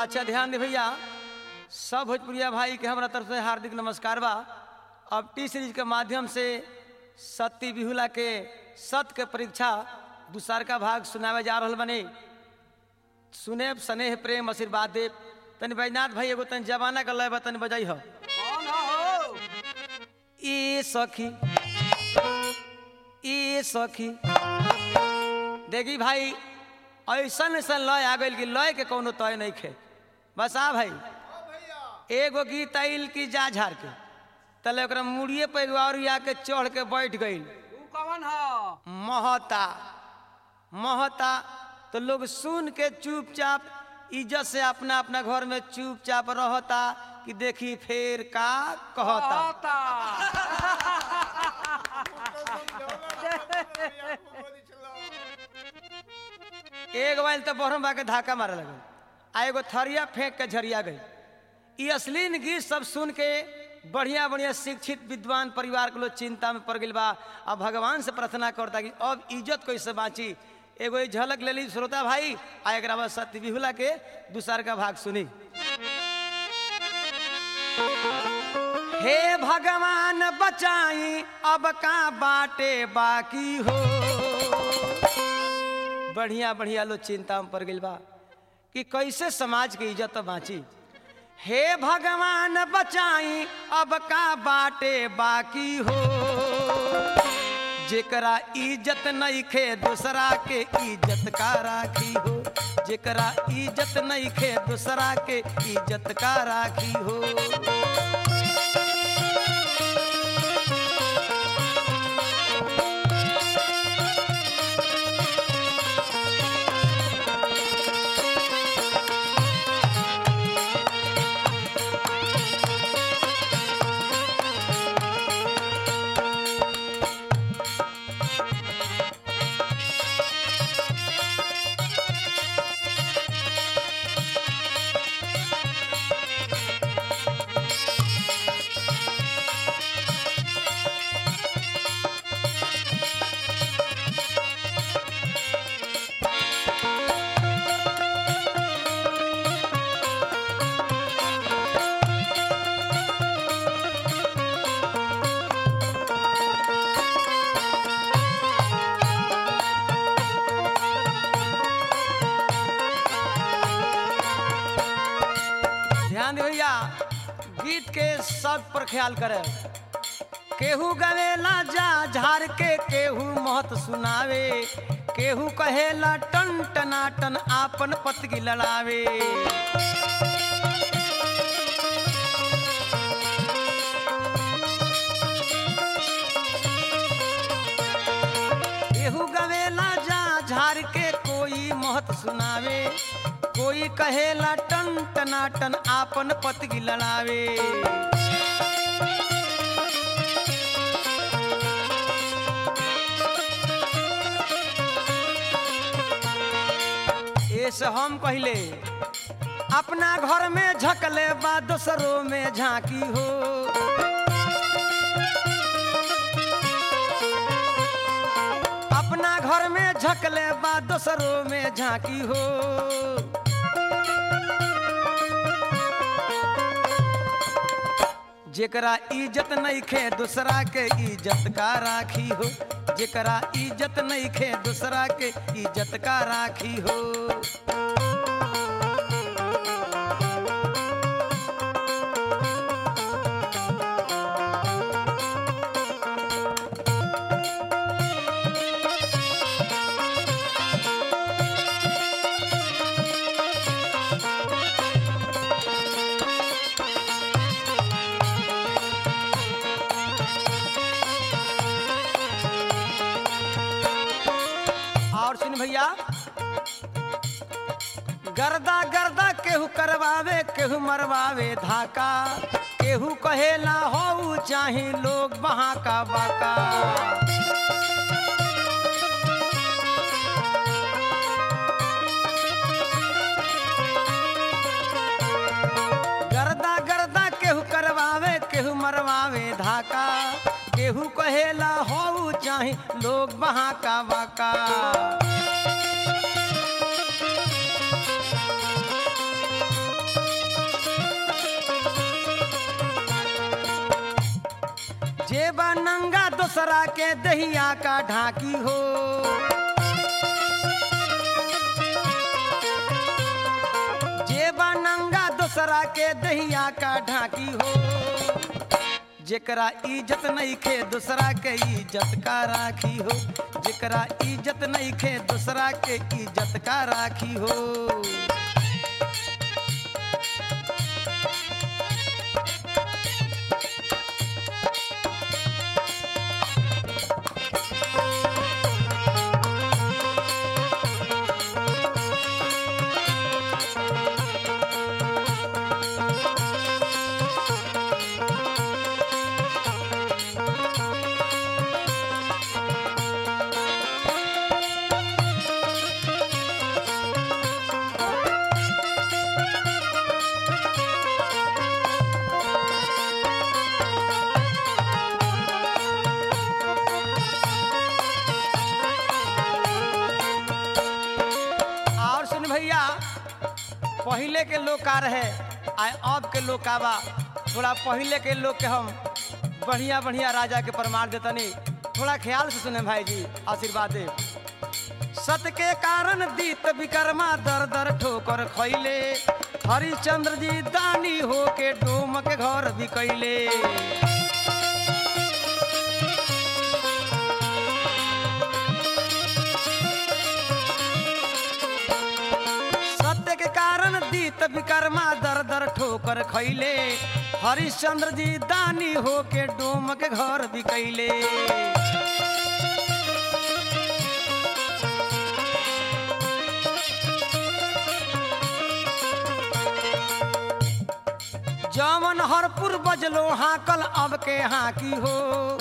अच्छा ध्यान दे भैया, सब भोजपुरिया भाई के हमारा तरफ से हार्दिक नमस्कार बा। अब टी सीरीज के माध्यम से सत्य बिहुला के सत्य के परीक्षा दूसर का भाग सुनावे जा रहा बने। सुने स्नेह प्रेम आशीर्वाद दे। तनि बैजनाथ भाई एगो तनि जमाना का लय तनि बजाई हो। ई सखी देखी भाई, ऐसा ऐसा लय आ गई कि लय के कोनो तय नहीं खे। बस आ भाई एगो गीत आइल की जा झाड़ के तले ओकरा मुड़िए पे और आके चढ़ के बैठ गई। महता तो लोग सुन के चुपचाप इज्जत से अपना अपना घर में चुपचाप रहता कि देखी फेर का कहता। एक बार तो बहरम बा के धाका मारे लगे, आ एगो थरिया फेंक के झरिया गई। ये अश्लील गीत सब सुन के बढ़िया बढ़िया शिक्षित विद्वान परिवार के लोग चिंता में पड़ गई बा। अब भगवान से प्रार्थना करता कि अब इज्जत कैसे बाँची। एगो झलक ले ली श्रोता भाई, आ एक बाद सत्य बिहुला के दूसर का भाग सुनी। हे भगवान बचाई अब का बाटे बाकी हो। बढ़िया बढ़िया लोग चिंता में पड़ गई बा कि कैसे समाज की इज्जत बाँची। हे भगवान बचाई अब का बाटे बाकी हो। जेकरा इज्जत नहीं खे दूसरा के इज्जत का राखी हो। जेकरा इज्जत नहीं खे दूसरा के इज्जत का राखी हो। भैया गीत के सब पर ख्याल करे। केहू गवेला जा झाड़ के, केहू महत सुनावे, केहू कहेला टन टनाटन आपन पतगी लड़ावे। केहू गवेला जा झाड़ के, कोई महत सुनावे, कोई कहेला टन टनाटन आपन पतगी लड़ावे। ऐसे हम पहले अपना घर में झकले बा दूसरों में झांकी हो। अपना घर में झकले बा दूसरों में झांकी हो। जेकरा इज्जत नहीं खे दूसरा के इज्जत का राखी हो। जेकरा इज्जत नहीं खे दूसरा के इज्जत का राखी हो। और सुन भैया, गर्दा गर्दा केहू करवावे, केहू मरवावे धाका, केहू कहेला हो चाहे लोग वहां का बाका। गर्दा गर्दा केहू करवावे, केहू मरवावे धाका, केहू कहेला हो चाहे लोग वहां का बाका। जेबा नंगा दूसरा के दहिया का ढाकी हो। जेबा नंगा दूसरा के दहिया का ढाकी हो। जेकरा इज्जत नहीं खे दूसरा के इज्जत का राखी हो। जेकरा इज्जत नहीं खे दूसरा के इज्जत का राखी हो। भैया पहले के लोग का रहे आए अब के लोग का बा। थोड़ा पहले के लोग के हम बढ़िया बढ़िया राजा के प्रमाण देतनी, थोड़ा ख्याल से सुने भाई जी, आशीर्वाद दे। सत के कारण दीत विकर्मा दर दर ठोकर खैले। हरिश्चंद्र जी दानी हो के डोम के घर भी कैले। दीत विकर्मा दर दर ठोकर खैले। हरिश्चंद्र जी दानी हो के डोम के घर भी कैले। जमन हरपुर बजलो हाकल अब के हाकी हो।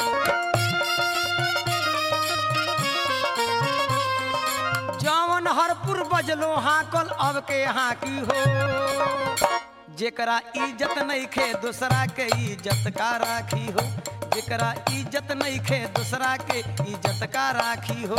जवन हरपुर बजलो हाकल अब के हाकी हो। जेकरा इज्जत नहीं खे दूसरा के इज्जत का राखी हो। जेकरा इज्जत नहीं खे दूसरा के इज्जत का राखी हो।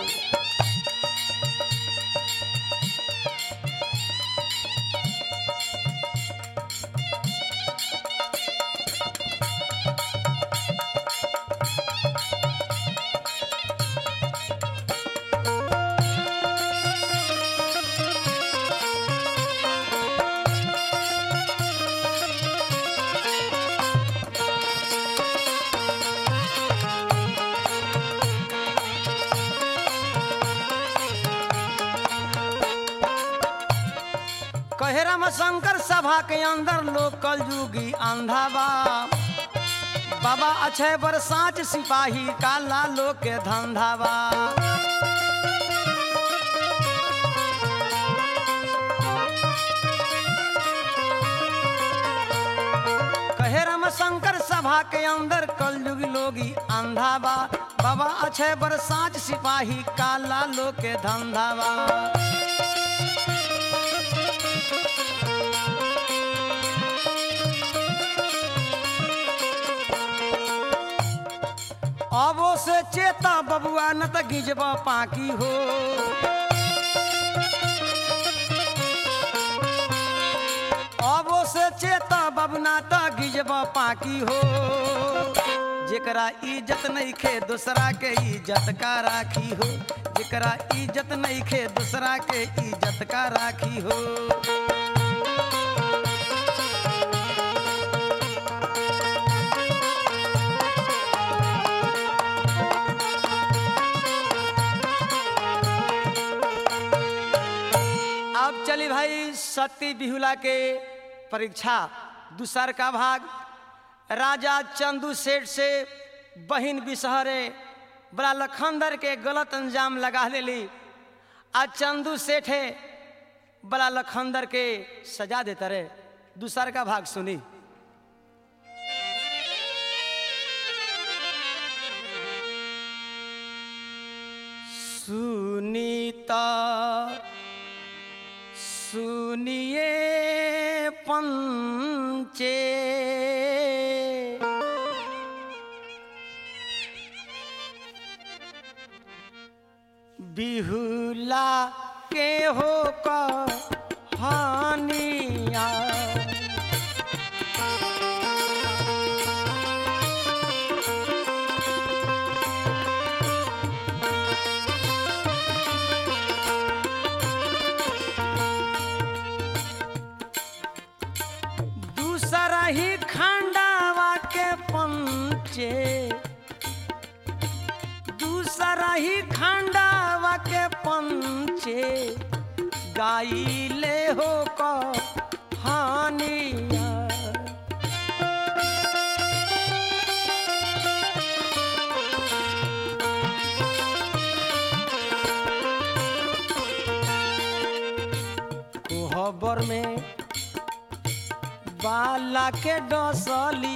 कहेरम शंकर सभा के अंदर लोग कलयुगी अंधा बा। बाबा अक्षय बर साँच सिपाही काला लोग के धंधा बा। कहेरम शंकर सभा के अंदर कलयुगी लोगी अंधा बा। बाबा अक्षय बर साँच सिपाही काला लोग के धंधा बा। अबो से चेता बबुआ न त गिजबा पाकी हो। अबो से चेता बबुना त गिजबा पाकी हो। जेकरा इज्जत नहीं खे दूसरा के इज्जत का राखी हो। जेकरा इज्जत नहीं खे दूसरा के इज्जत का राखी हो। अब चली भाई सती बिहुला के परीक्षा दूसर का भाग। राजा चंदू सेठ से बहिन बिसहरे बड़ा लखनदर के गलत अंजाम लगा देली। आज चंदू सेठ है बड़ा लखनदर के सजा देता रहे। दूसर का भाग सुनी। सुनीता सुनिए पंचे बिहुला के हो कहानिया। सरही खंडावा के पंचे गाइले हो कहानिया। कोहबर में बाला के डसली,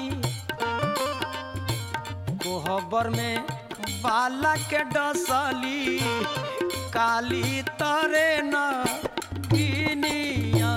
कोहबर में बाला के डसली काली तरे न गिनिया।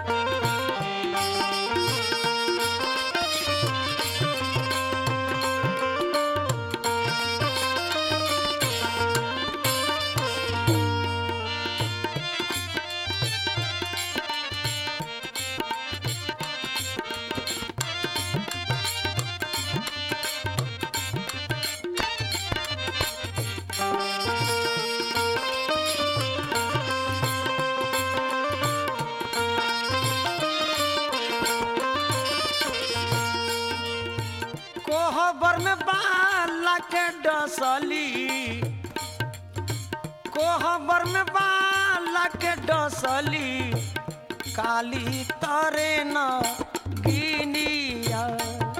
कोहबर में बाला के डसली, कोहबर में बाला के डसली काली तरे न गिनिया।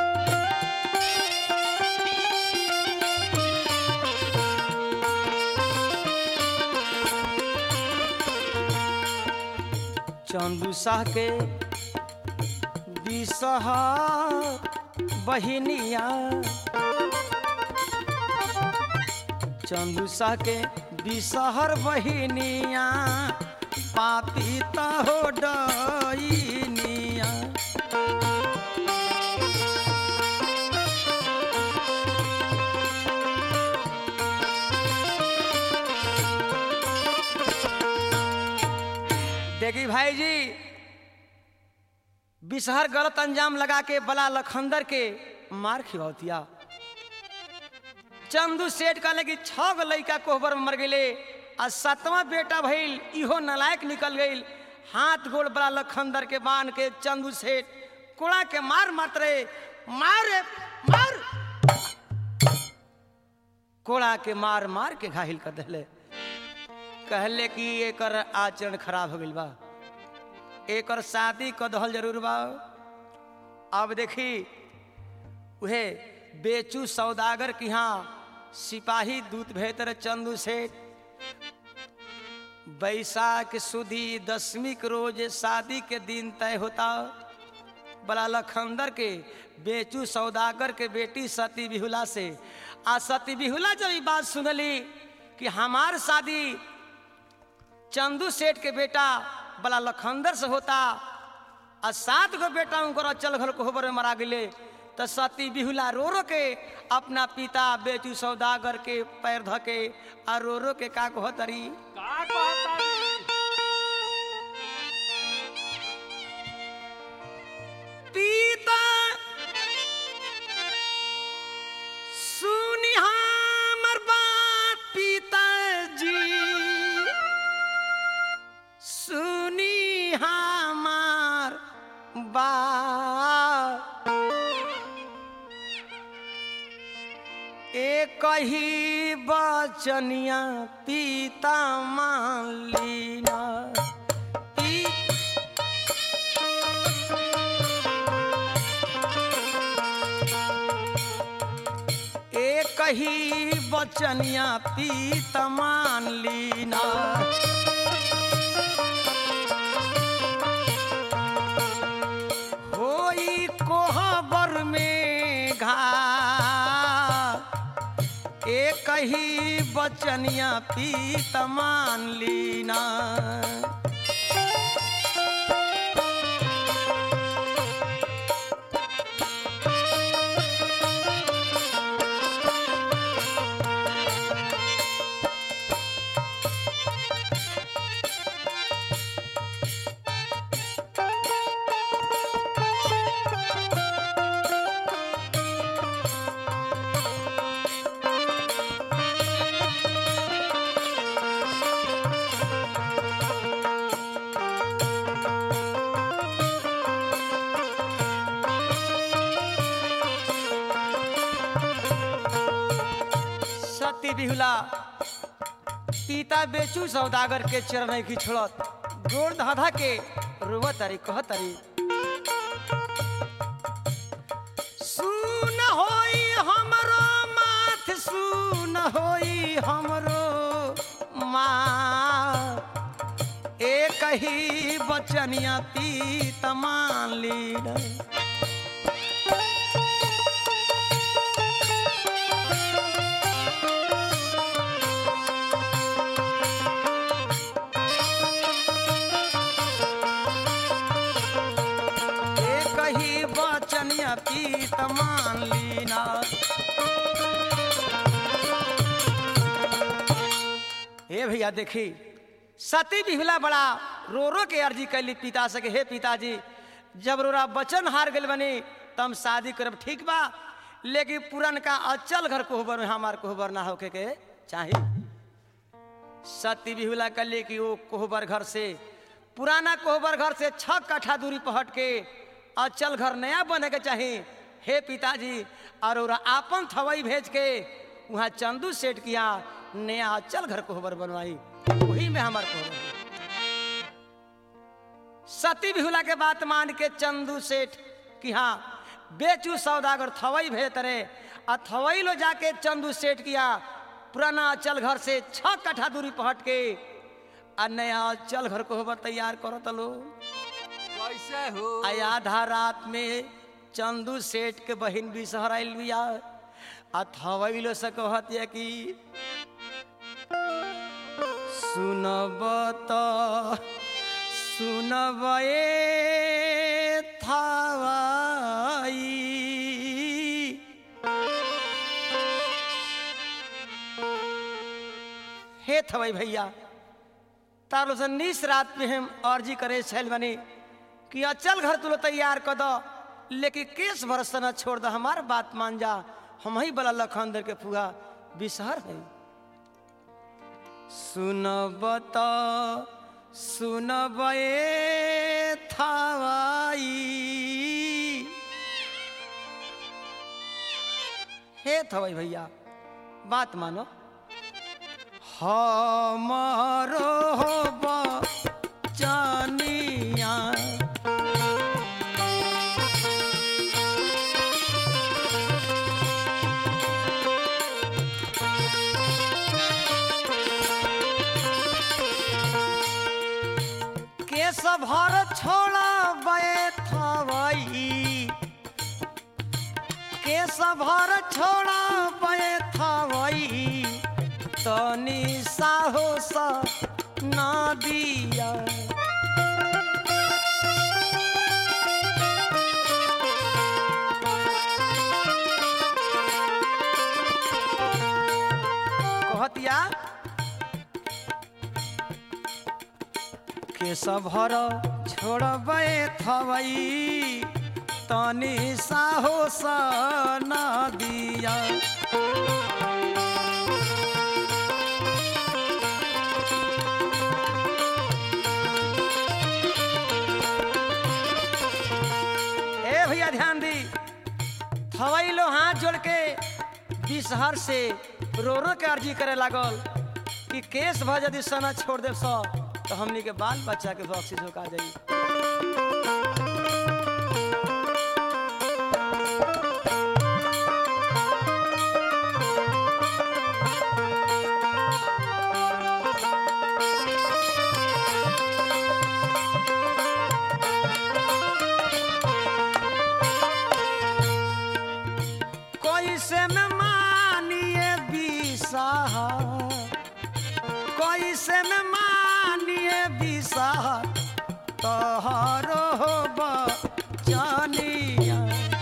चंदू शाह के बिसहा बहिनिया, चंदू शाह के बिसहर बहिनिया पापी हो डइनिया। देखी भाई जी, बिसहर गलत अंजाम लगा के बला लखंदर के मार खिलौतिया। चंदू सेठ का लगी 6 गो लड़का कोहबर में मर गए, आ 7वां बेटा भइल इहो नलायक निकल गई। हाथ गोड़ बला लखंदर के बांध के चंदू सेठ कोड़ा के मार मारत रहे, मार मार कोड़ा के मार मार के घायल कर दिले। कहले कि एकर आचरण खराब हो गइल बा, एकर शादी क दहल जरूर बा। अब देखी उहे बेचू सौदागर की यहाँ सिपाही दूत भेतर चंदू सेठ बैसाख सुदी 10वीं के रोज शादी के दिन तय होता। बला लखंदर के बेचू सौदागर के बेटी सती बिहुला से, आ सती बिहुला जब ये बात सुनली कि हमार शादी चंदू सेठ के बेटा बला लखंदर से होता, आ 7 गो बेटा उनकर चल घर कोहबर में मरा गए, तो सती बिहुला रो रो के अपना पिता बेचू सौदागर के पैर धके आ रो रो के का कहतरी, पिता सुनी हमर बात, पिताजी सुनी हमार बात। एक ही बचनिया पिता मान लीना, एक ही बचनिया पिता मान लीना। होई कोहबर में घा, एक ही बचनिया पीत मान लीना। सती बिहुला पिता बेचू सौदागर के चरण की छोड़त गोड़ धाधा के रोव तारी कह तारी सुन होई हमरो माथ सुन होई हमरो माँ एक ही बचनिया पीत मान लीड पीत मान लीना हे भैया देखी सती बिहुला बड़ा रो रो के अर्जी कैली पिता से हे पिताजी जब रोरा बचन हार गल बनी तम शादी करब ठीक बा लेकिन पुरन का अचल घर कोहबर में हमार कोहबर ना होके के चाहिए। सती बिहुला कहली कि वो कोहबर घर से पुराना कोहबर घर से 6 कट्ठा दूरी पर हट के अचल घर नया बने के चाहिए। हे पिताजी और आपन थवई भेज के वहाँ चंदू सेठ किया नया अचल घर कोहबर बनवाई वही में हमार कोहबर। सती बिहुला के बात मान के चंदू सेठ की हाँ बेचू सौदागर थवई भेज रहे और थवई लो जाके चंदू सेठ किया पुराना अचल घर से 6 कट्ठा दूरी पर हट के और नया अचल घर कोहबर तैयार करो तलो कैसे हो आधा रात में चंदू सेठ के बहन भी शहर आयल बिया अथवैलो से कहतिया कि सुनब त सुनब ए थावाई हे थवई भैया तारो से निस रात में हम अर्जी करे छल बनी कि अचल घर तुलो तैयार कर दो लेकिन केस भरस न छोड़ दो हमार बात मान जा हम ही बला लखनदर के फुआ बिसहर है। सुनब त सुनब ए थावाई हे थवई भैया बात मानो हमारो बचनिया केस भर छोड़ा बैठवई केस भर छोड़ा बैठवई तनी साहस ना दिया कहतिया केस भर छोड़बे थवई तनी साहस ना दिया भैया ध्यान दी थवई लो हाथ जोड़ के बिसहर से रो रो के अर्जी करे लागल कि केस भ यदि सना छोड़ दे सो तो हमनी के बाल बच्चा के बख्शिश होका जाई। कैसे में मानिए बिसहा कैसे में मानिए बिसहा तोहरो बचनिया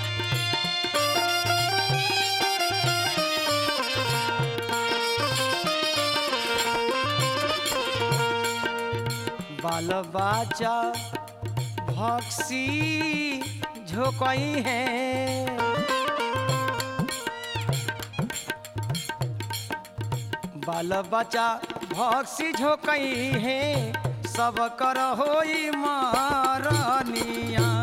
बाल बच्चा भक्सी झोकई है बाल बच्चा भक्सी झोकई है सब कर होई मारनिया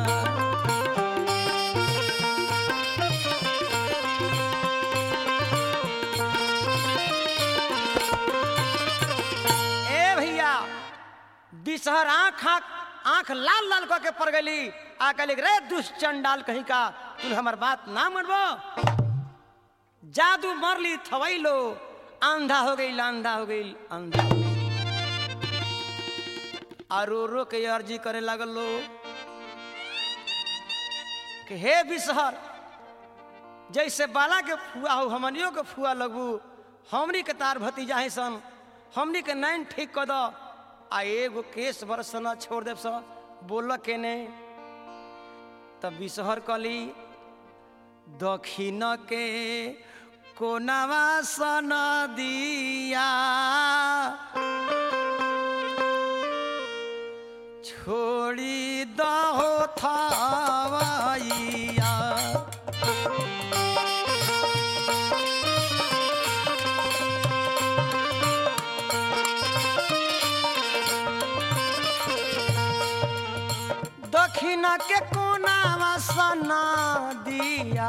बिसहर आंख लाल लाल करके पड़ गई। आ कहली रे दुष्चंडाल कहीं का तू हमार बात ना मनबो। जादू मरली थवैलो अंधा हो गई अंधा हो गई अंधा हो गई। और रो के अर्जी करे लगल लो कि हे बिसहर जैसे बाला के फुआ हो हमनियों के फुआ लगू। हमनी के तार भतीजा है सन हमनी के नैन ठीक कर दो। आ एगो केस बरसना छोड़ देव सन बोल के ने। तब बिसहर कली दक्षिण के कोनावा सन दिया छोड़ी दहो थावैया। दक्षिण के कोनावा सना दिया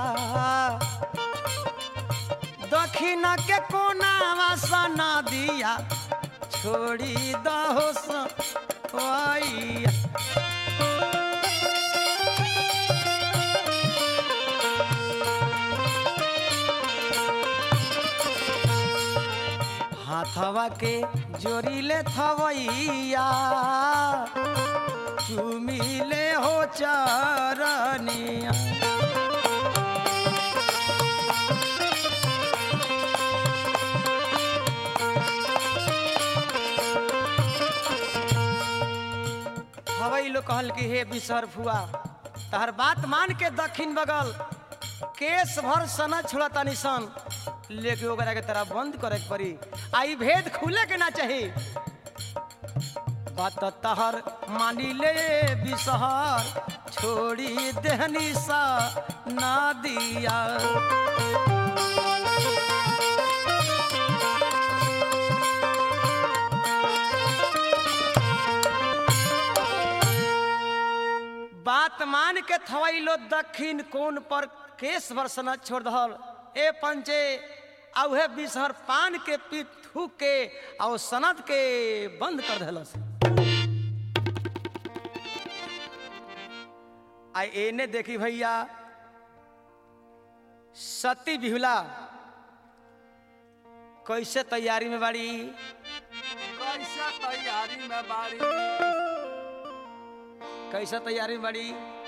दक्षिण के कोनावा सना दिया छोड़ी दहो सवैया। हाथवा के जोरीले थवैया चुमिले हो चरनिया। हवाई लोग कहल कि हे बिसहर फुआ तहर बात मान के दक्षिण बगल केस भर सना छोड़ा तानी सन लेके ओकरा के तरह बंद करे के पड़ी। आई भेद खुले के ना चाहिए। बात तहर मानी ले बिसहर छोड़ी देहनी सा ना दिया। बात मान के थवैलो दक्षिण कोन पर केस बरसना छोड़ दहल। ए पंचे औहे बिसहर पान के पीठ थूक के और सनद के बंद कर दहलस। आई एने देखी भैया सती बिहुला कैसे तैयारी में बाड़ी। कैसा तैयारी में बाड़ी। कैसा तैयारी में बाड़ी।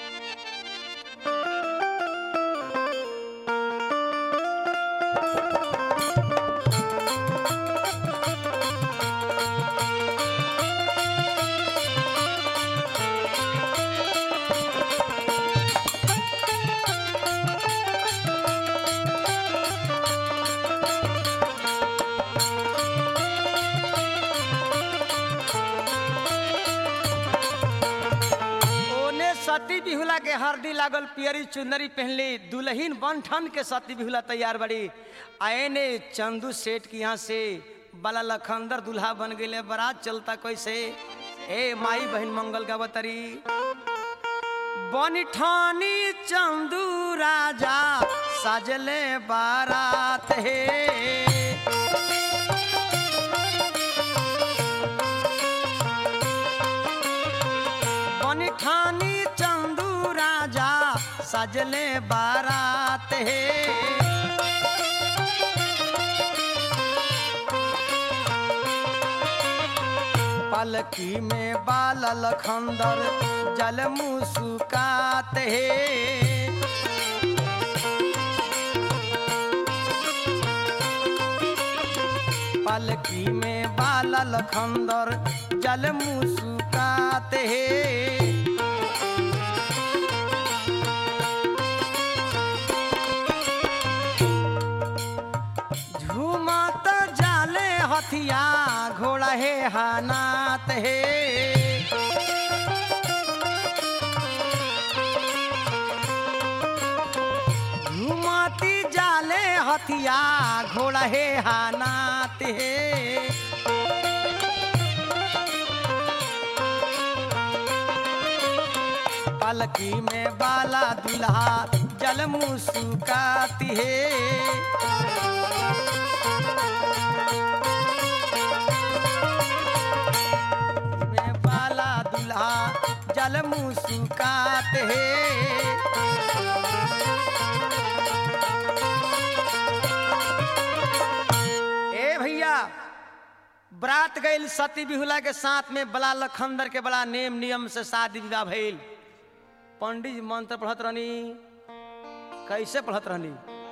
सती बिहुला के हरदी लागल पियरी चुनरी पहनली दुल्हीन बन ठन के सती बिहुला तैयार बड़ी। आए ने चंदू सेठ की यहाँ से बाला लखंदर दुल्हा बन गए। बारात चलता कैसे ए माई बहन मंगल गावतरी। बन ठानी चंदू राजा सजले बारात है। बन ठानी सजले बारात है। पलकी में बाल लखंदर जल मुस्कात है। पलकी में बाल लखंदर जल मुस्कात है। हथिया घोड़ा है हानात है। घुमाती जाले हथिया घोड़ा है हानात है। पलकी में बाला दुल्हा जल मुस्काती है। में लाल मुस्कात है। ए भैया बरात गईल सती बिहुला के साथ में बड़ा लखंदर के बड़ा नेम नियम से शादी विवाह भइल। पंडित जी मंत्र पढ़त रहनी, कैसे पढ़त रहनी?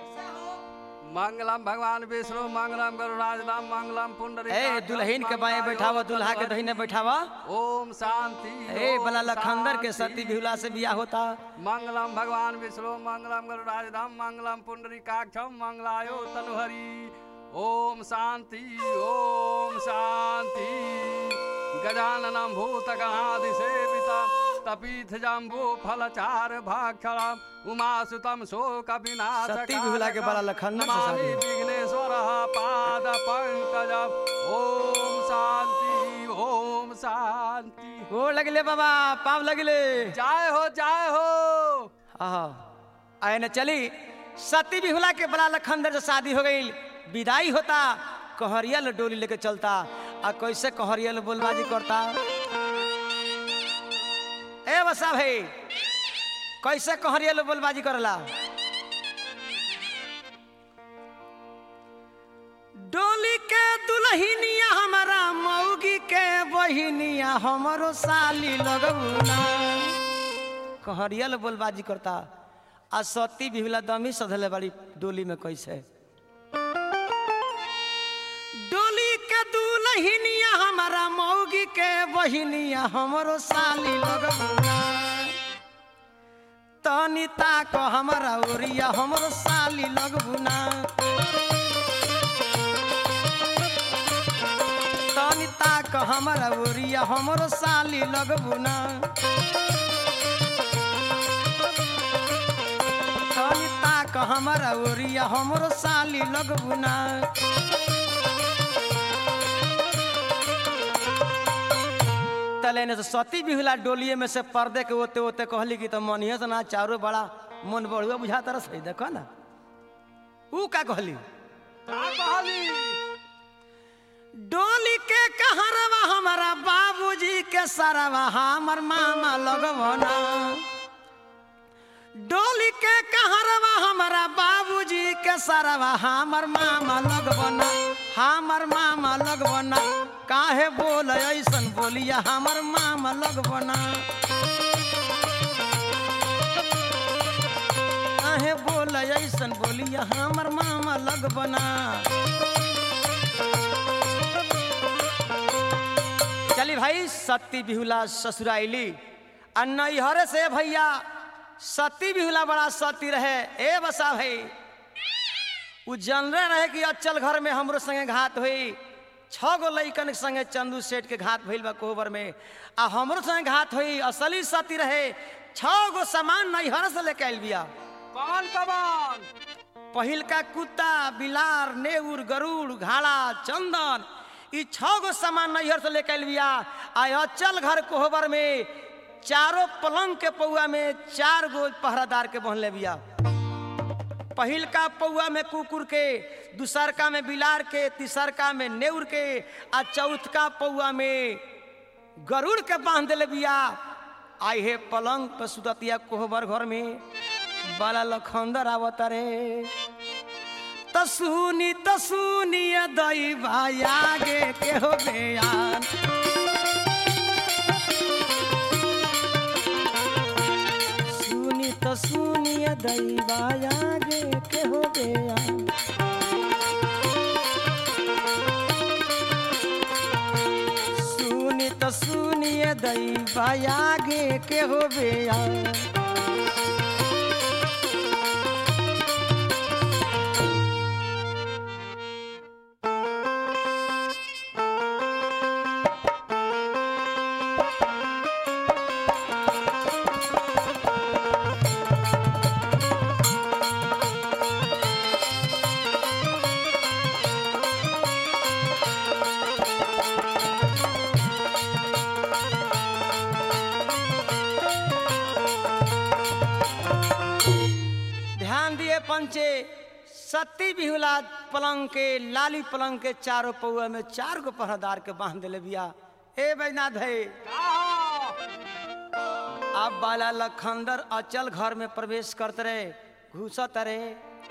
मंगलम भगवान विष्णु मंगलम गरुड़ाज नाम मंगलम पुंडरी। ए दुल्हन के बाएं बैठावा, दूल्हा के दहिने बैठावा। ओम शांति। ए बला लखंदर के सती बिहुला से बियाह होता। मंगलम भगवान विष्णु मंगलम गरुड़ाज नाम मंगलम पुंडरी काक्षम मंगलायो तनुहरि। ओम शांति ओम शांति। गजाननम भूतगणाधि सेवितम तपीथ जम्बू फलचार भाक्षरम उमासुतम शोक विनाशक। सती बिहुला के बड़ा लखंदर से शादी। विघ्नेश्वर पाद पंकजम। ओम शांति ओम शांति। गोड़ लगले बाबा, पाव लगले। जय हो जय हो। आए न चली सती बिहुला के बड़ा लखंदर से शादी हो गई। विदाई होता, कहरियल डोली लेके चलता। आ कैसे कहरियल बोलबाजी करता? ए बसा भाई, कैसे कहरियल बोलबाजी करला? डोली के दुल्हनिया हमारा मौगी के बहिनिया हमरो साली लगुना। कहरियल बोलबाजी करता। आ सती बिहुला दमी सधले बड़ी डोली में। कैसे? डोली के दुल्हनिया हमारा मौगी के बहिनिया हमरो साली लगुना। तनी ताक हमारा ओरिया हमरो साली लगुना। तनी ताक हमारा ओरिया हमरो साली लगुना। तनी ताक हमारा ओरिया हमरो साली लगुना। तले ने सती बिहुला डोलिए में से पर्दे के ओते ओते कहली कि तो मनिए से ना चारों बड़ा मन बढ़ुआ बुझा तरस है। देखो ना ऊ का कहली? डोली के कहरवा हमारा बाबूजी के सरवा हमर मामा लगवना। डोली के कहरवा हमारा बाबूजी के सरवा हमर मामा लगवना। हमर मामा लगवना। काहे बोल ऐसन बोलिया हमर मामा लगवना। काहे बोल ऐसन बोलिया हमर मामा लगवना। चली भाई सती बिहुला ससुराइली। आ नैहरे से भैया सती बिहुला बड़ा सती रहे। ए बसा भाई, उ जानले रहे कि अचल घर में हमरो संगे घात हुई। 6 गो लइकन के संगे चंदू सेठ के घात भइल बा कोहबर में। आ हमरो संगे घात हुई। असली सती रहे। 6 गो सामान नैहर से लेके आइल बिया। कौन कौन? पहिल का कुत्ता, बिलार, नेउर, गरुड़, घाड़ा, चंदन, ई 6 गो सामान नैहर से लेके आइल बिया। आ अचल घर कोहबर में चारों पलंग के पौआ में 4 गो पहरादार के बहले बिया। पहिल का पौआ में कुकुर के, दूसरका में बिलार के, तीसरका में नेउर के, आ चौथका पौआ में गरुड़ के बांध दिले बिया। आई है पलंग पर सुततिया कोहबर घर में। बड़ा लखंदर आवता रे। तसुनी तसुनी दैवा आगे के हो बयान। सुनी तसुनी दैवा आगे के हो बयान। सुनी तसुनी दैवा आगे के हो बयान। पंचे सती बिहुला पलंग के, लाली पलंग के चारों पौआ में 4 गो पहरादार के बांध दिले बिया। ए बैजनाथ है आप बाला लखंदर अचल घर में प्रवेश करते रहे, घुसत रहे।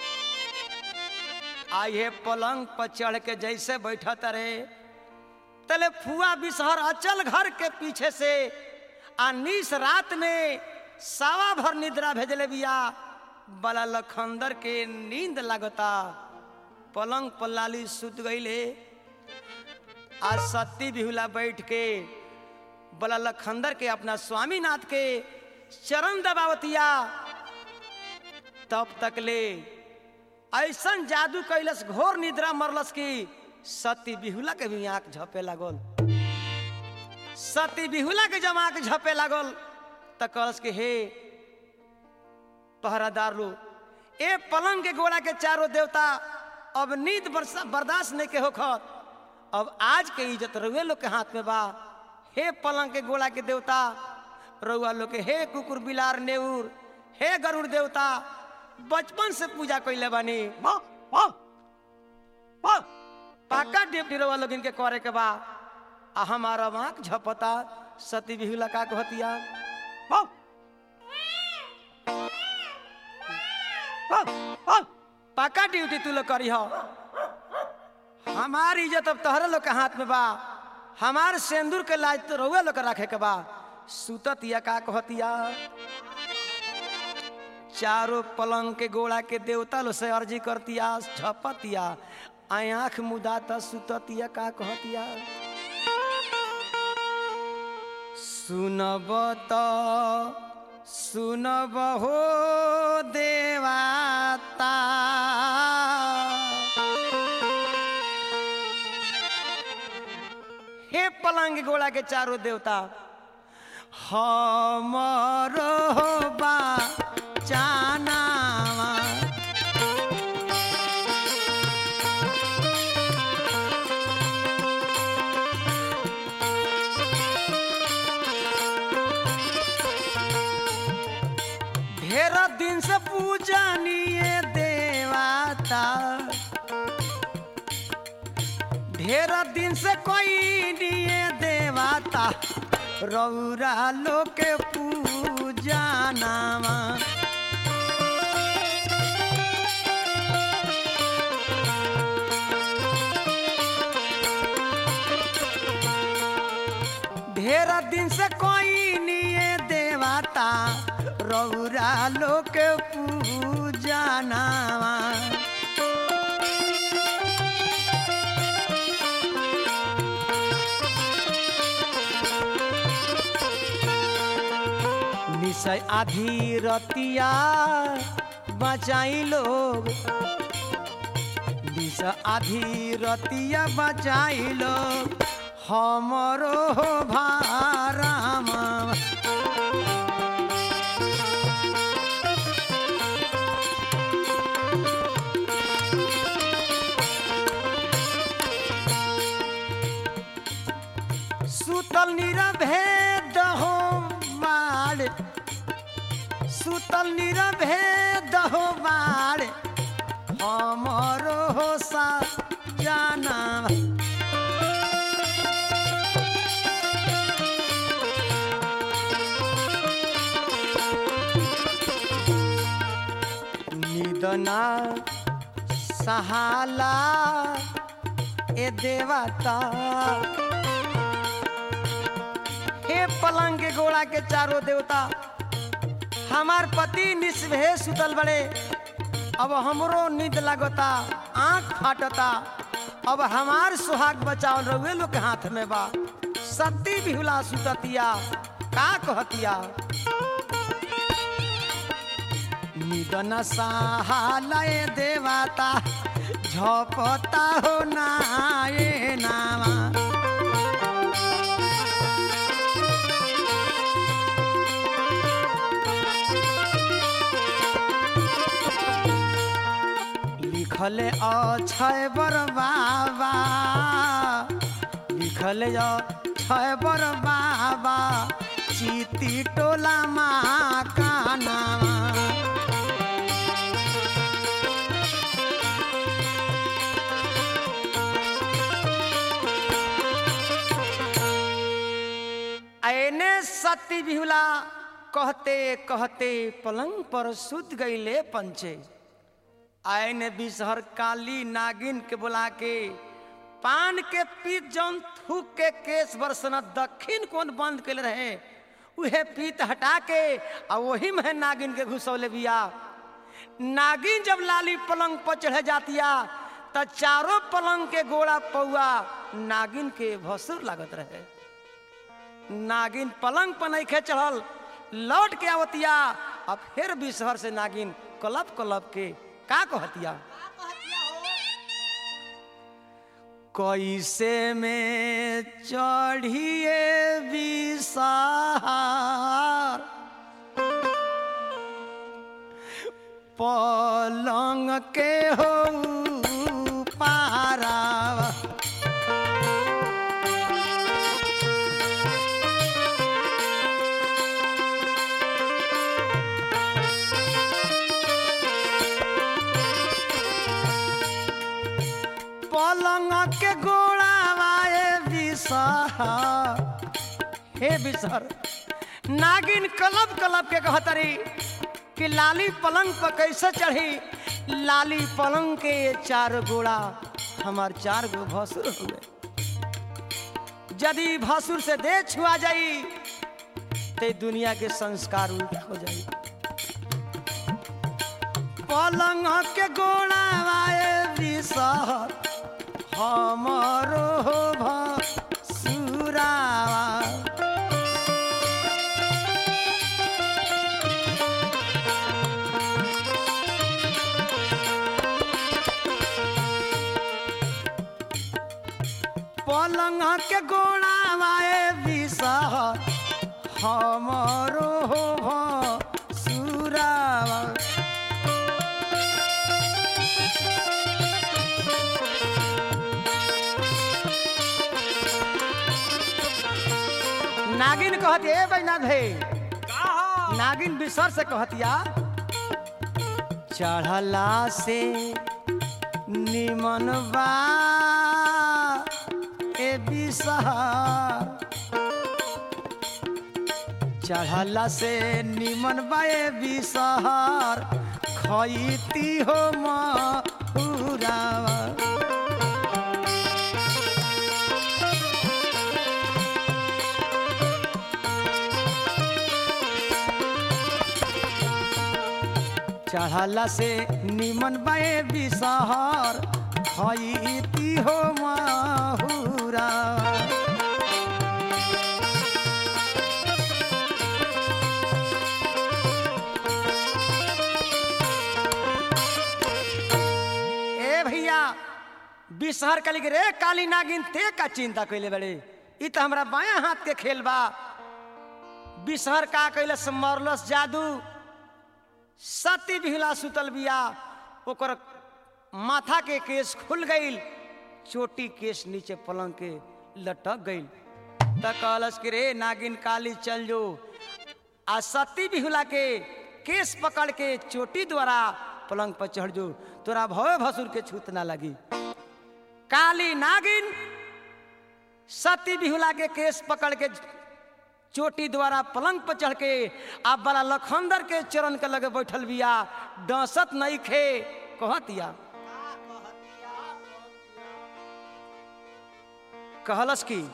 आइए पलंग पर चढ़ के जैसे बैठत रहे, तले फुआ बिसहर अचल घर के पीछे से अनीस रात में सावा भर निद्रा भेजले बिया। बाला लखंदर के नींद लगता, पलंग पर लाली सुत गईले। आज सती बिहुला बैठ के बाला लखंदर के अपना स्वामीनाथ के चरण दबावतिया। तब तक ले ऐसन जादू कैलस, घोर निद्रा मरलस की सती बिहुला के भी आंख झपे लागल। सती बिहुला के जब आंख झपे लागल त कहलस के हे पहरादार लो, ए पलंग के गोड़ा के चारों देवता अब नींद बर्दाश्त नहीं के होखत, अब आज के इज्जत रउए लोग के हाथ में बा। हे पलंग के गोड़ा के देवता, रउआ लोग के हे कुकुर बिलार नेउर, हे गरुड़ देवता, बचपन से पूजा कैले बानी। पाका ड्यूटी रउआ लोग इनके करे के बा। आ हमारा आंख झपता। सती बिहुला का कहतिया, पाका ड्यूटी तू लोग करी हो, हमारी इज्जत अब तोहरे लोग के हाथ में बा। हमार सिंदूर के लाज तो रउए लोग के रखे के बा। सुततिया का कहतिया, चारों पलंग के गोड़ा के देवता लो से अर्जी करतिया, झपतिया, आँख मुदाता सुततिया का कहतिया, सुनब तो सुनब हो देवता, हे पलंग गोड़ा के चारों देवता, हमरो बा चानावा, ढेर दिन से पूजनीय देवता, ढेर दिन से कोई निये देवता, रौरा लोग के पूजा नामा, ढेर दिन से कोई निये देवता, रौरा लोग के पूजा नामा, निशय आधी रतिया बचाई लोग, निशय आधी रतिया बचाई लोग, हमरो भाराम, सुतल निरभेद हो माड़, सुतल निरभेद हो माड़, हमरो हो सा जाना, निदना सहाला ए देवता, हे पलंग के गोड़ा के चारों देवता, हमार पति निस्भे सुतल बड़े, अब हमरो नींद लगता, आंख फाटता, अब हमार सुहाग बचाओ रउए लोग के हाथ में बा। सती बिहुला सुततिया का कहतिया, निदन सहालय देवता, झपता हो नाये नामा, लिखले अक्षय बर बाबा, लिखले अक्षय बर बाबा, चीती टोला माँ का नामा, एने सती बिहुला कहते कहते पलंग पर सुत गईले पंचे। आए ने बिसहर काली नागिन के बुला के पान के पीत जौन थूक के केस बरसना दक्षिण कोन बंद कर रहे उहे पीत हटा के आ वही में नागिन के घुसौले बिया। नागिन जब लाली पलंग पर चढ़ जातिया त चारों पलंग के गोड़ा पौआ नागिन के भसुर लागत रहे। नागिन पलंग पर नहीं खे चढ़ल लौट के आवतिया। अब फिर बिसहर से नागिन कलप कलप के का कहतिया कैसे में चढ़िए बिसहर पलंग के हो पारा। पलंग के गोड़ा वाए बिसहर हे बिसहर नागिन कलब कलब के कहतरी कि लाली पलंग पर कैसे चढ़ी। लाली पलंग के चार गोड़ा हमार चार गो भसुर हुए। यदि भसुर से देह छुआ जाई ते दुनिया के संस्कार उल्टा हो जाई। पलंग के गोड़ा वाए बिसहर हमारो भसुरावा। पलंग के गोड़ा वाए बिसहर हमारो भसुरावा। नागिन कहती है बैनाथ भाई नागिन बिसहर से कहतिया चढ़ला से निमन बा ए बिसहर चढ़ला से निमन बा ए बिसहर खईती हो महुरावा। चढ़ला से निमन बाए बिसहर खईती हो महुरा। ए भैया बिसहर कली के रे काली नागिन ते का चिंता कैले बड़े इ त हमरा बाया हाथ के खेल बा। बिसहर का कैलस मरलस जादू। सती बिहुला सुतल बिया ओकर माथा के केस खुल गईल चोटी केस नीचे पलंग के लटक गईल। त कहलस कि रे नागिन काली चल जो आ सती बिहुला के केस पकड़ के चोटी द्वारा पलंग पर चढ़ जो तोरा भवे भसुर के छूत ना लगी। काली नागिन सती बिहुला के केस पकड़ के चोटी द्वारा पलंग पर चढ़ के आप बड़ा लखंदर के चरण के लगे बैठल बिया डसत नहीं खे कहतिया कहलस की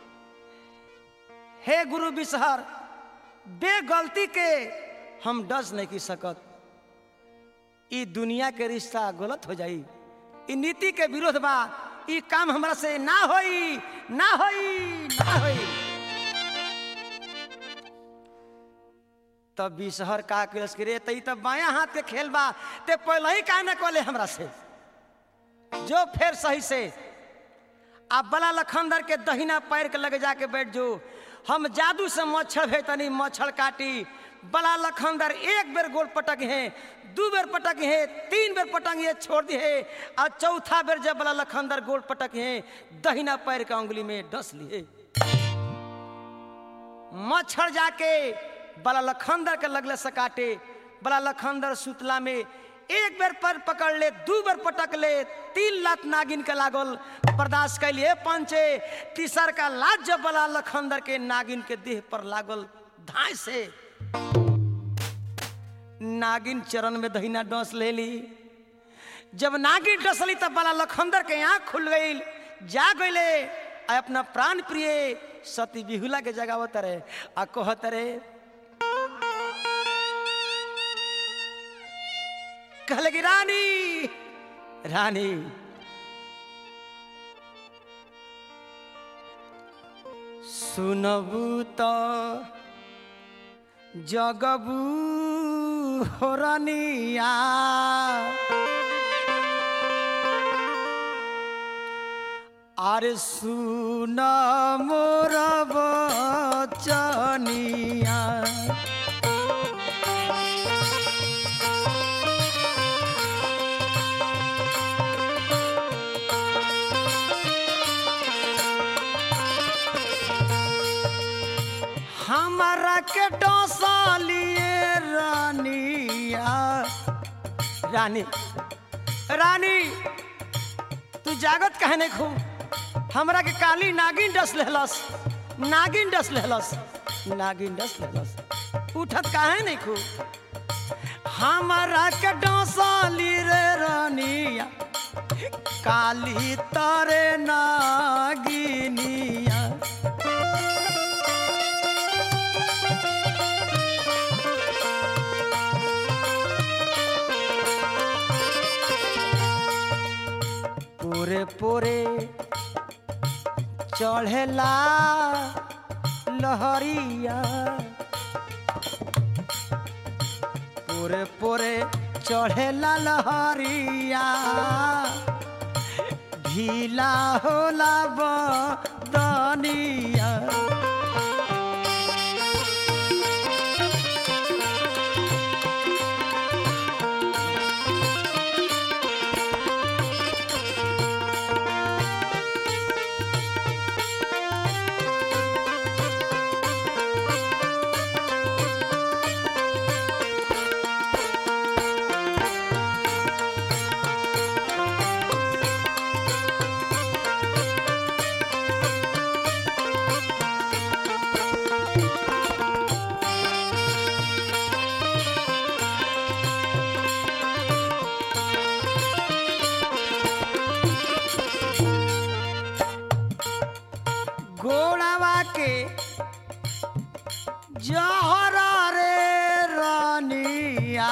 हे गुरु बिसहर बेगलती के हम डस नहीं की सकत। ई दुनिया के रिश्ता गलत हो जाई ई नीति के विरोध बा ई काम हमरा से ना होई ना होई ना होई। तब बिसहर का केलस कि रे तई तब बाया हाथ के खेल बा ते पहले ही का ना कहले हमरा से जो फिर सही से आप बला लखंदर के दहिना पैर के लगे जाके बैठ जो हम जादू से मच्छर भेतनी मच्छर काटी। बला लखंदर एक बेर गोल पटक है दो बेर पटक है तीन बेर पटक है छोड़ दी है और चौथा बेर जब बला लखंदर गोल पटक है दहिना पैर के उंगली में डस लिए मच्छर जाके बला लखंदर के लगले सकाटे। बला लखंदर सुतला में एक बेर पर पकड़ ले दो बेर पटक ले तीन लात नागिन के लागल बर्दाश्त कर लिए पंचे। तीसर का लात जब बला लखंदर के नागिन के देह पर लागल धाय से नागिन चरण में दहिना डोस ले ली। जब नागिन डसली तब बाला लखंदर के आँख खुल गई, जा गईले अपना प्राण प्रिय सती बिहुला के जगावत रे आ कहत रे, कहले कि रानी रानी सुनबू तो जगबू हो रानिया, अरे सुन मोर बचनिया। हमारा के डोसालिए रानिया। रानी रानी तू जागत कहे नहीं खूब, हमरा के काली नागिन डस लेहलस, नागिन डस लेहलस, नागिन डस लेहलस, उठत काहे नहीं खूब। हमारा के डोसाली रे रानिया, काली तारे नागिनिया। पोरे पोरे चढ़ेला लहरिया, पोरे पोरे चढ़ेला लहरिया, ढीला होला बदनिया। गोड़ावा के जहरा रे रानिया।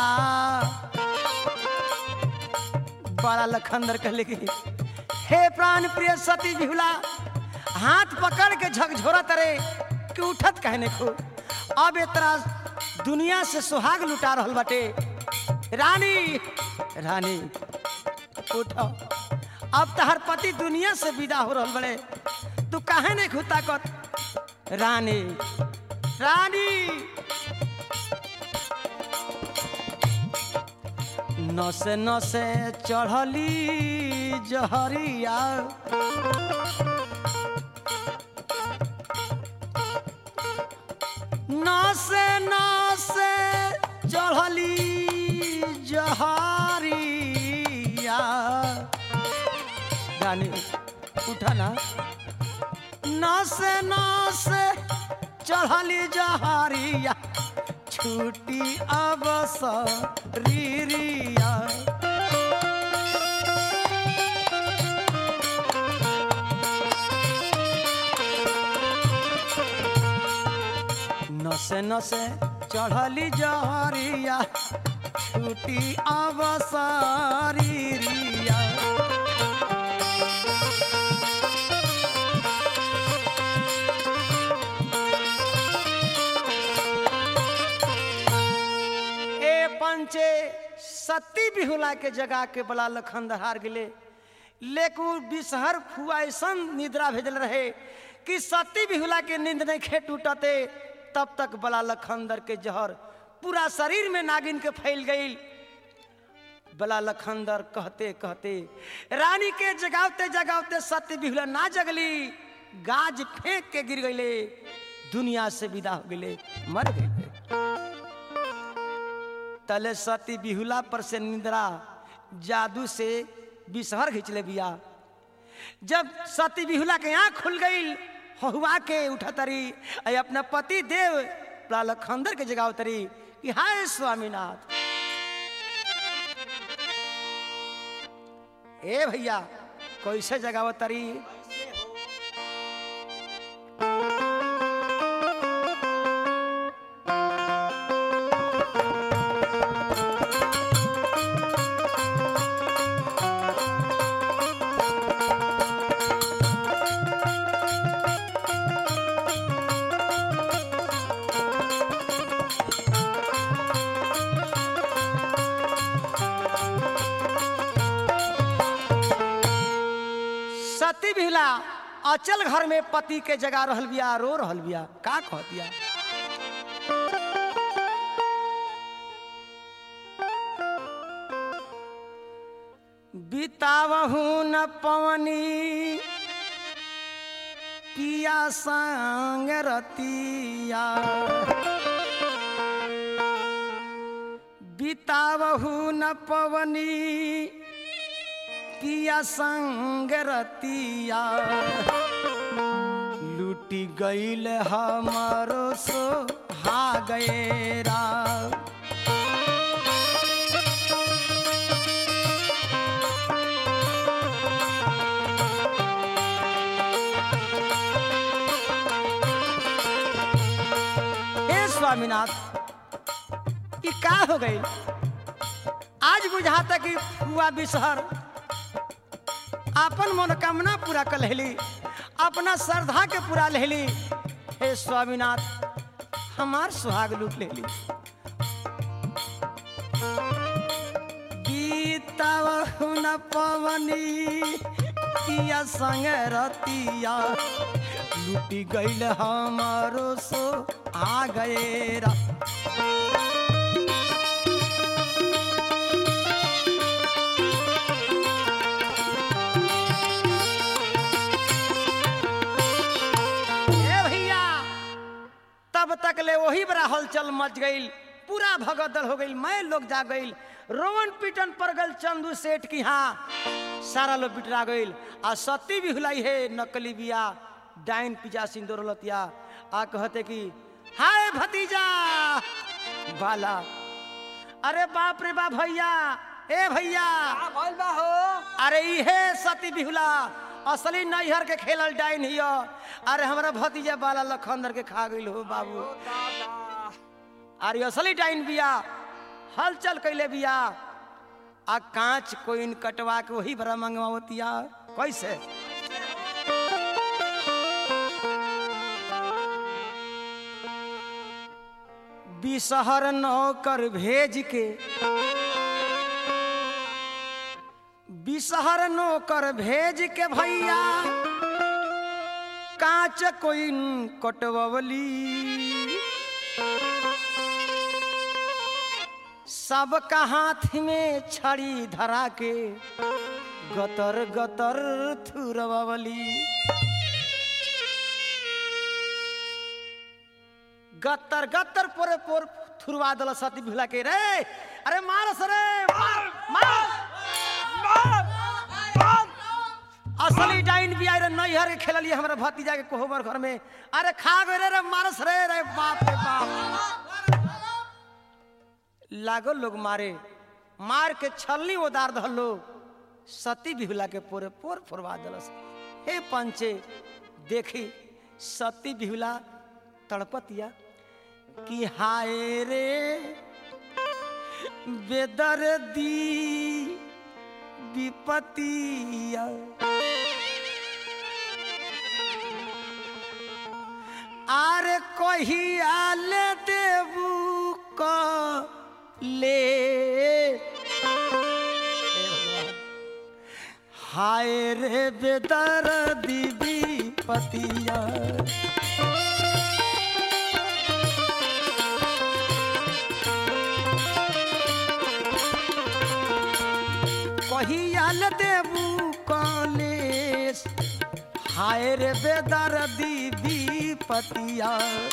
बड़ा लखंदर कहले कि हे प्राण प्रिय सती बिहुला, हाथ पकड़ के झकझोरा तरे कि उठत कहने को। अब इतना दुनिया से सुहाग लुटा रहल बाटे। रानी रानी उठो, अब तहर पति दुनिया से विदा हो रहल बड़े, तू काहे नहीं खुता कत। रानी रानी नसे नसे चढ़ली जहरिया, नसे नसे चढ़ली जहरिया। रानी उठा ना, नसे नसे चढ़ली जहरिया, छूटी अबसरिया। नसे नसे चढ़ली जहरिया, छूटी अबसरिया। पंचे सती बिहुला के जगह के बला लखंदर हार गए, लेकिन बिसहर फुआ ऐसा निद्रा भेजल रहे कि सती बिहुला के नींद नहीं खे टूटते। तब तक बला लखंदर के जहर पूरा शरीर में नागिन के फैल गई। बला लखंदर कहते कहते रानी के जगावते जगावते सती बिहुला ना जगली, गाज फेंक के गिर गईले, दुनिया से विदा हो गए, मर गए। तले सती बिहुला पर से निद्रा जादू से बिसहर खिंचले बिया। जब सती बिहुला के आँख खुल गई, हुआ के उठा तरी अपना पति देव लखंदर के जगह उतरी कि हाय स्वामीनाथ। ए भैया कैसे जगह उतरी? सती बिहुला अचल घर में पति के जगह रहल बिया, रो रहल बिया। का कह दिया? बितावहू न पवनी पिया संग रतिया, बितावहू न पवनी पिया संग रतिया, लूटी गईल हमारो सोहागेरा। हे स्वामीनाथ, ये का हो गई? आज बुझाता कि हुआ बिसहर अपन मनोकामना पूरा कर लेली, अपना श्रद्धा के पूरा लेली। हे स्वामीनाथ, हमार सुहाग लूट लेली। बीतावहु न पवनी पिया संग रतिया, लूटी गईल हमारो सोहागेरा। तब तक ले वही बड़ा हलचल मच गई, पूरा भगदड़ हो गई, मैं लोग जा गई, रोवन पीटन पर गल चंदू सेठ की। हाँ, सारा लोग बिटरा गई। आ सती भी हुलाई है नकली बिया, डाइन पिजा सिंदूर लतिया। आ कहते कि हाय भतीजा बाला, अरे बाप रे बाप भैया, ए भैया अरे इहे सती बिहुला असली नैहर के खेलल डाइन हियो। अरे हमारा भतीजा बाला लखंदर के खा गई हो बाबू। अरे असली डाइन बिया, हलचल कैले बिया। आ कांच कोइन कटवा के वही बड़ा मंगवावतिया। कैसे? बिसहर नौकर भेज के, बिसहर नौकर भेज के भैया कांच कोइन कटवली। सबका हाथ में छड़ी धरा के गतर गतर थुरवली। गतर गतर पोरे पोर थुरवा दल सती बिहुला के। रे अरे मार सरे, मार मार असली डाइन भी आए नैहर के खेलिए हमारे भतीजा के कोहबर घर में। अरे खा गए रे मारस रे, रे बाप रे बाप। लागो लोग मारे, मार के छलनी उदार दल लोग सती बिहुला के पोरे पोर फुरवा दलस। हे पंचे देखी सती बिहुला तड़पतिया कि हाय रे बेदर्दी विपतिया। आरे कहिया ले देबू क ले, हाय रे बेदर्दी विपतिया। कहिया ले देबू कलेश, हाय रे बेदर्दी विपतिया।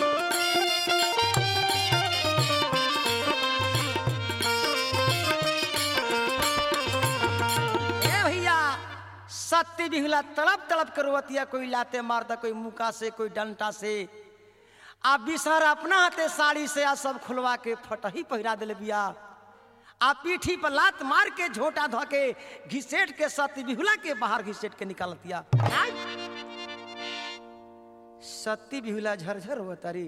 सती बिहुला तड़प तड़प कर रोवतिया, कोई लाते मारता, कोई मुका से, कोई डंटा से। आ बिसहर अपना हाथे साड़ी से आ सब खुलवा के फटही पहिरा दिले बिया। आ पीठी पर लात मार के झोटा धो के घिसेट के सती बिहुला के बाहर घिसेट के निकालतिया। सती बिहुला झरझर होतरी,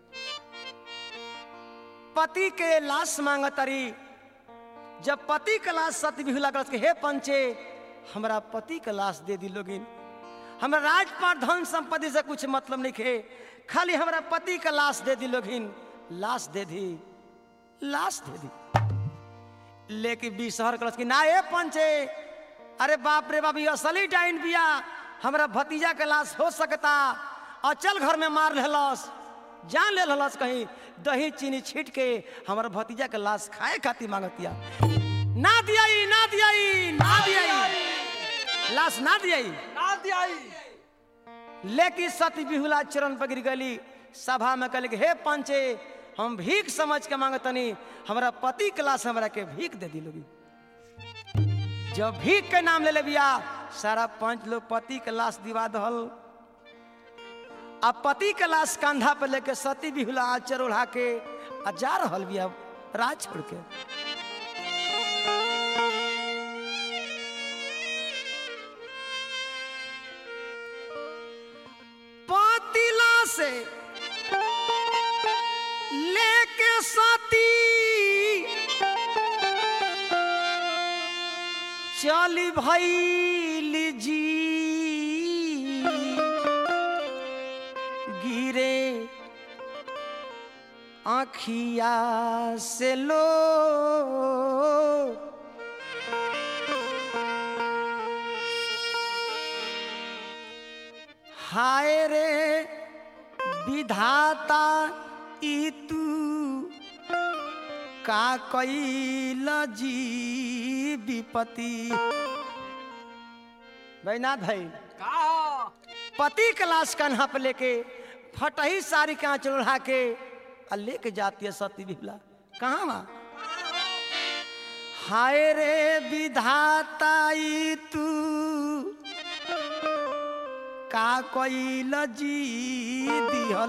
पति के लाश मांगतरी। जब पति के लाश सती बिहुला कहत के हे पंचे हमरा पति के लाश दे दी लोगिन, हमरा राजपाट धन संपत्ति से कुछ मतलब नहीं खे, खाली हमरा पति का लाश दे दी लोगिन। लाश दे दी, लाश दे दी। लेकिन बिसहर कहत कि ना ए पंचे, अरे बाप रे बाप, ये असली डाइन बिया, हमरा भतीजा के लाश हो सकता। अचल घर में मार लेलस, जान ले लस, कहीं दही चीनी छीट के हमारा भतीजा के लाश खाए खातिर मांगतिया। ना दियाई, ना दियाई, ना दियाई, लाश ना दियाई, ना दियाई। लेकिन सती बिहुला चरण पर गिर गली। सभा में कहले कि हे पंचे हम भीख समझ के मांगतनी, हमारा पति के लाश हमरा के भीख दे दी लोगी। जब भीख के नाम ले ले बिया, सारा पंच लोग पति के लाश दिवा दहल। अब पति के लाश कंधा पे लेके सती बिहुला आचर ओढ़ा के आ जा रहल बिया राज छोड़ के। पतिला से लेके सती चली भैली जी, गिरे आँखिया से लो। हाय रे विधाता ई तू का कैल जी विपत्ति। बैनाथ भाई का पति के लाश कान्हा पे लेके फटही साड़ी के आँच ओढ़ा के आ लेके जाती है सती बिहुला। कहाँ वहाँ? हाय रे विधाता ई तू का कैल जी दिहल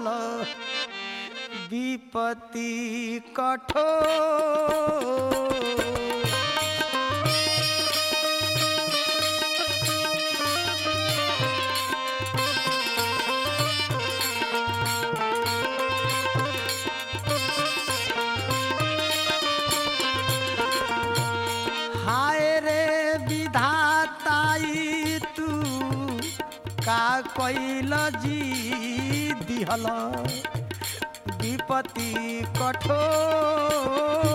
विपत्ति कठोर। हाय रे विधाता ई तू का कैल जी दिहल विपत्ति कठोर।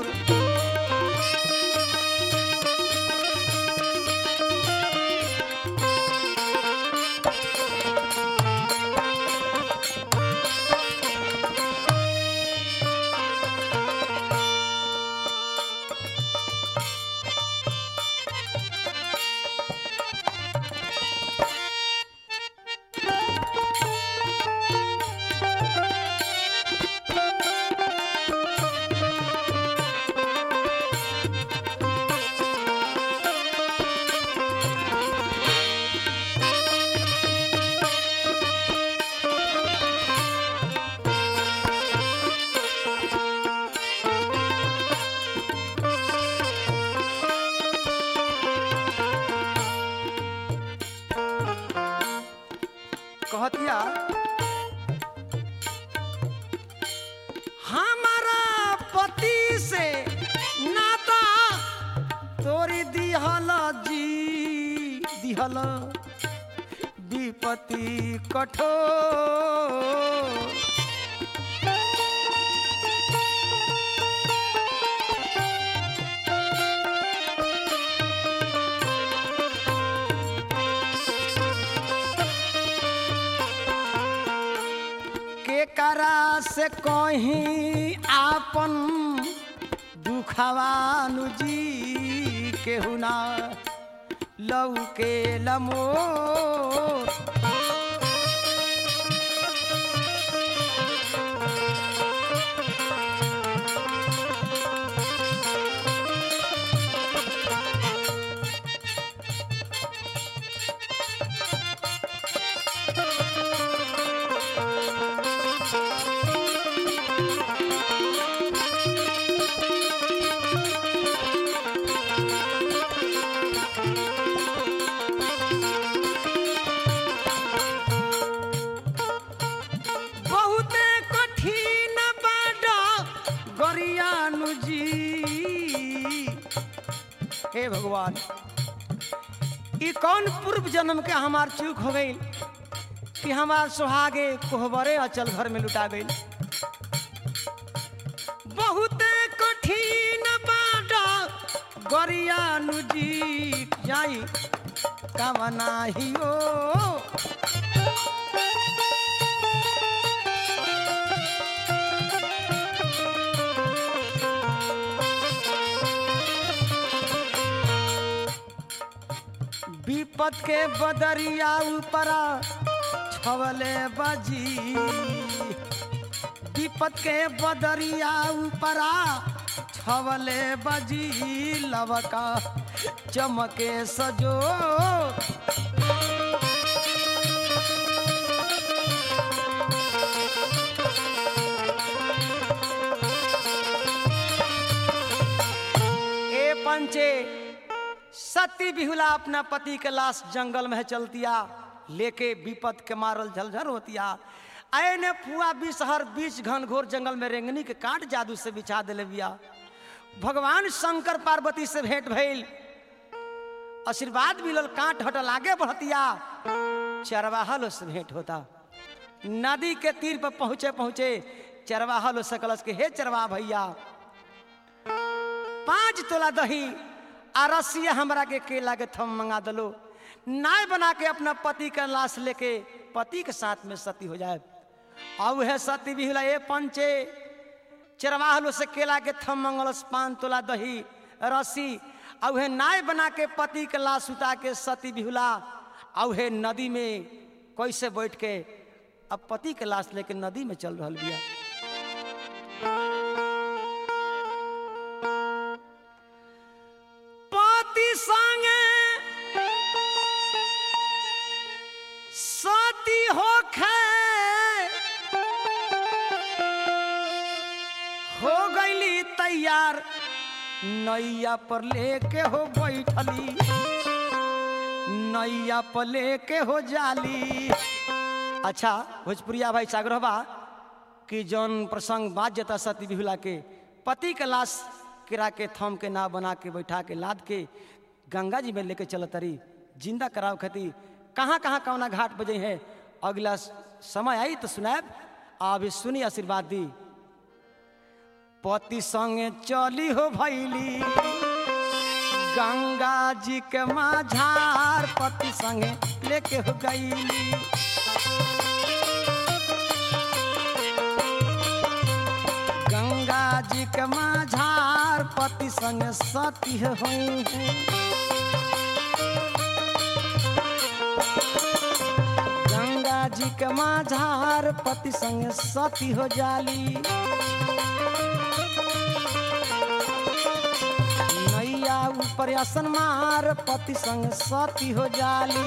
कहतिया हमारा पति से नाता तोरी दिहल जी दिहल विपत्ति कठोर। करा से कहीं आपन दुखवानु जी केहू ना लऊ के लमोर। हे भगवान ई कौन पूर्व जन्म के हमार चूक हो गई कि हमार सुहागे कोहबरे अचल घर में लुटा गई। बहुत कठिन बाटा गरियानु जी जाई कामना हियो। विपद के बदरिया ऊपरा छवले बजी, विपद के बदरिया ऊपरा छवले बजी, लवका चमके सजो। ए पंचे सती बिहुला अपना पति के लाश जंगल में चलतिया लेके विपद के मारल झलझल होतिया। आने फुआ बिसहर बीच घनघोर जंगल में रेंगनी के काट जादू से बिछा दिले बिया। भगवान शंकर पार्वती से भेंट भइल, आशीर्वाद मिलल, काट हटल, आगे बढ़तिया। चरवाहा लो से भेंट होता। नदी के तीर पर पहुंचे पहुंचे चरवाहा लो सकलस के हे चरवाहा भैया 5 तोला दही आ रसिया हमरा के केला के थम मंगा दलो, नाय बना के अपना पति का लाश लेके पति के साथ में सती हो जाए। अब है सती बिहुला ए पंचे चरवाहलो से केला के थम मंगलस 5 तोला दही रसी, अब है नाय बना के पति के लाश उतार के सती बिहुला अब है नदी में कैसे बैठ के अब पति के लाश लेके नदी में चल रहा बिया। सती हो गईली तैयार नैया पर लेके हो बैठली, नैया पर लेके हो जाली। अच्छा भोजपुरिया भाई सागर बा कि जौन प्रसंग बात जता सती बिहुला के पति के लाश किरा के थम के नाव बना के बैठा के लाद के गंगा जी में लेके चलत तरी जिंदा कराव खती कहाँ कहाँ कौना घाट बजे है। अगला समय आई तो सुनाब, अभी सुनी आशीर्वाद दी। पति संगे चली हो भैली गंगा जी के माझार, पति संगे लेके हो गईली। गंगा जी के माझार पति संगे सती हुई है। गंगा जी के माझार पति संगे सती हो जाली। नैया ऊपर आसन मार पति संगे सती हो जाली।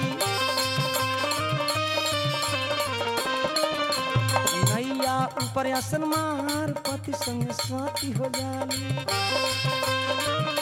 नैया ऊपर आसन मार पति संगे सती हो जाली।